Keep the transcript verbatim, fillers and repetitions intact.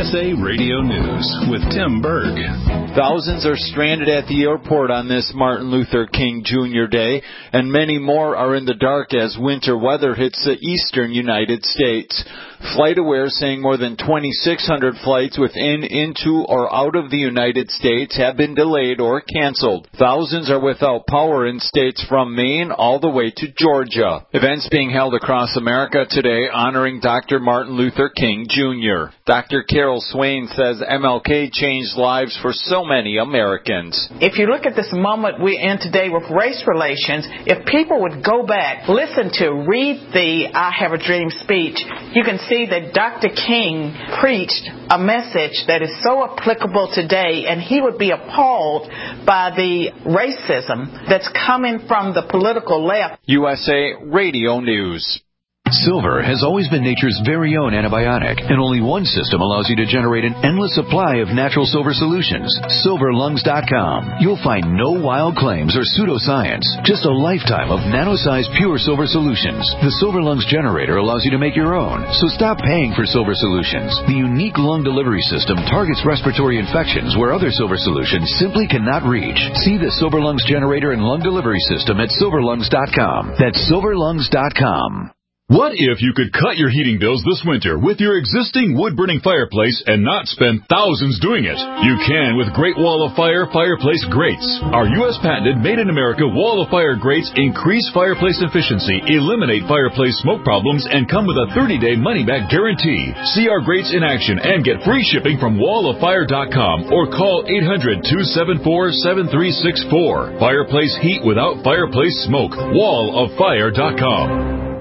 S A Radio News with Tim Berg. Thousands are stranded at the airport on this Martin Luther King Junior Day, and many more are in the dark as winter weather hits the eastern United States. FlightAware saying more than twenty-six hundred flights within, into, or out of the United States have been delayed or canceled. Thousands are without power in states from Maine all the way to Georgia. Events being held across America today honoring Doctor Martin Luther King Junior Doctor Carol Swain says M L K changed lives for so many Americans. If you look at this moment we're in today with race relations, if people would go back, listen to, read the I Have a Dream speech, you can see that Doctor King preached a message that is so applicable today, and he would be appalled by the racism that's coming from the political left. U S A Radio News. Silver has always been nature's very own antibiotic, and only one system allows you to generate an endless supply of natural silver solutions. silver lungs dot com. You'll find no wild claims or pseudoscience, just a lifetime of nano-sized pure silver solutions. The Silver Lungs generator allows you to make your own, so stop paying for silver solutions. The unique lung delivery system targets respiratory infections where other silver solutions simply cannot reach. See the Silver Lungs generator and lung delivery system at silver lungs dot com. That's silver lungs dot com. What if you could cut your heating bills this winter with your existing wood-burning fireplace and not spend thousands doing it? You can with Great Wall of Fire fireplace grates. Our U S patented made-in-America Wall of Fire grates increase fireplace efficiency, eliminate fireplace smoke problems, and come with a thirty-day money-back guarantee. See our grates in action and get free shipping from wall of fire dot com or call eight hundred, two seven four, seven three six four. Fireplace heat without fireplace smoke. wall of fire dot com.